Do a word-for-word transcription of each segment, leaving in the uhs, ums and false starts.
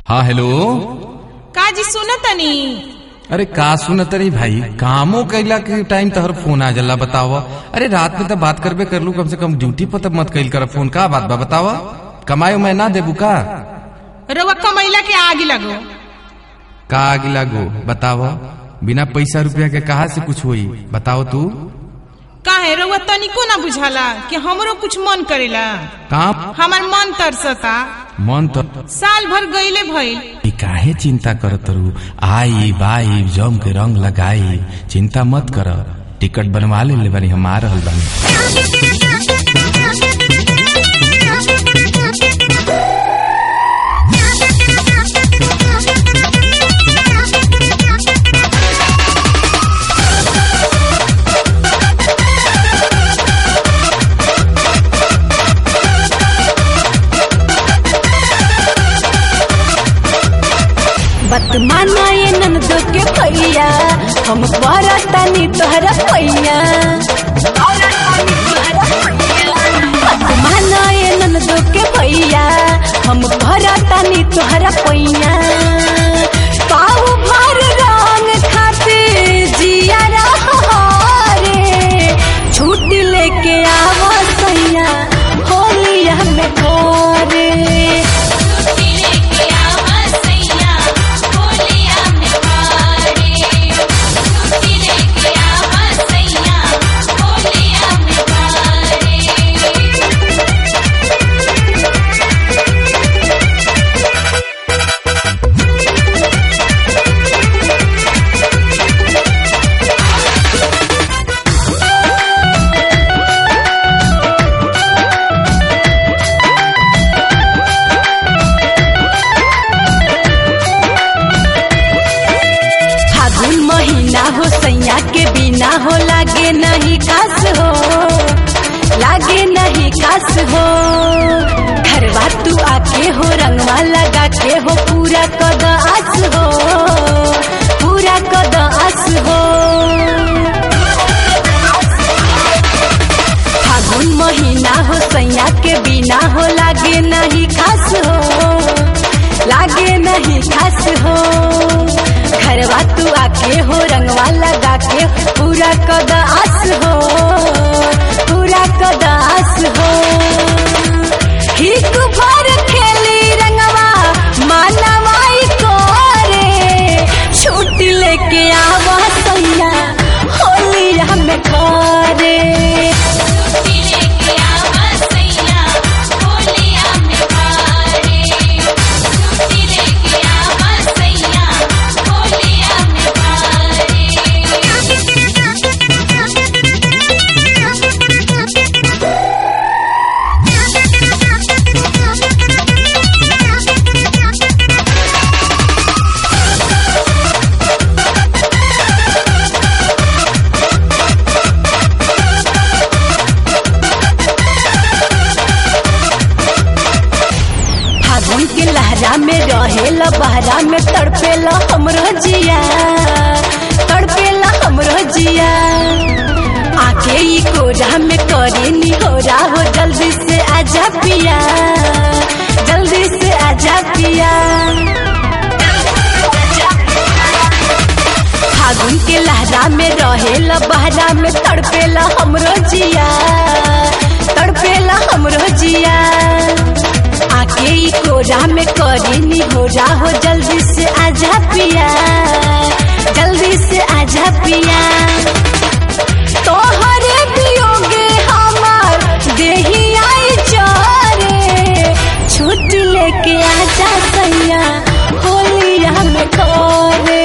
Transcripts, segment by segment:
हाँ हेलो। का जी सुनतनी? अरे का सुनत रही भाई, कामों कैला के टाइम तहर फोन आ जला। बताव, अरे रात में तो बात करबे कर लू, कम से कम ड्यूटी पर तब मत कैल कर फोन। का बात बा बतावा, कमायो मैं ना देबू का? रउआ कमैला के आग लगो। का आग लागो बताव, बिना पैसा रुपया के कहा से कुछ होई? बताओ तू। काहे रउआ तनिको ना बुझाला कि हमरो कुछ मन करेला? काम हमार मन तरसता। मन तो साल भर गईले भइल। ई काहे चिंता करत रू? आई बाई जम के रंग लगाई, चिंता मत कर। टिकट बनवा ले ले बानी, हम आ रहल बानी। बत माना ये ननदो के भैया, हम परतानी तोहरा पैया। बत माना ये ननदो के भैया, हम परतानी तोहरा पैया। पाऊ भर रंग खातिर जिया रे, छुट्टी लेके आवा सैया होलिया में घरे। महीना हो सैया के बिना हो लागे नहीं खास हो, लागे नहीं खास हो। घरवा तू आके हो रंगवा लगा के हो, पूरा कद आस हो, पूरा कद आस हो। फागुन महीना हो सैया के बिना हो लागे नहीं खास हो, लागे नहीं खास हो। घरवा तू आके हो रंगवा लगा के, पूरा कद आस हो, पूरा कद आस हो। हिक भर खेली रंगवा मानवाई करे, छुट्टी लेके आवा सैया होलिया में घरे। के लहरा में रहेला, बहरा में तड़पेला हमरो जिया, तड़पेला हमरो जिया। आके ई कोरा में करे नी हो रहा हो, जल्दी से आजा पिया, जल्दी से आजा पिया। फागुन के लहरा में रहेला, बहरा में तड़पेला हमरो जिया, तड़पेला हमरो जिया। आके ई कोरा में करीनी हो जा हो, जल्दी से आजा पिया, जल्दी से आजा पिया। तोहरे वियोगे हमार देही आई चरे, छुट्टी लेके आजा सैया होलिया में घरे।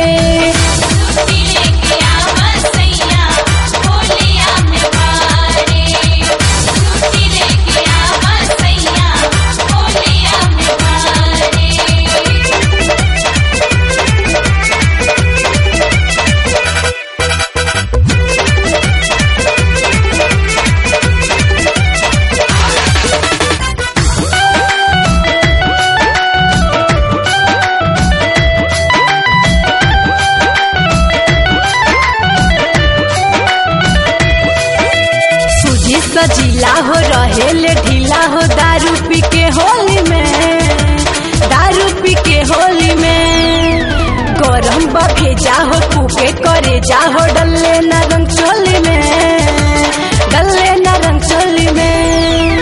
सजीला हो रहेले ढीला हो, दारू पी के होली में दारू पी के होली में गरम बा भेजा हो कुके करे जा हो डल्ले न रंग चोली में डल्ले न रंग चोली में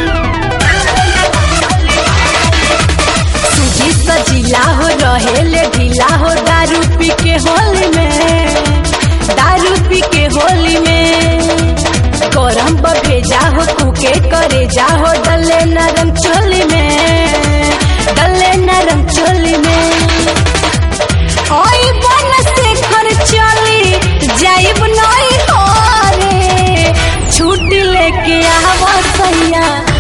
सूजी सजीला हो रहेले ढीला हो दारू पी के होली में दारू पी के होली में गरम बा भेजा हो कुके करे जा हो डल्ले न रंग चोली में डल्ले न रंग चोली में ओई बन से घर चली जाइब नहीं हो रे छुट्टी लेके आवा सैया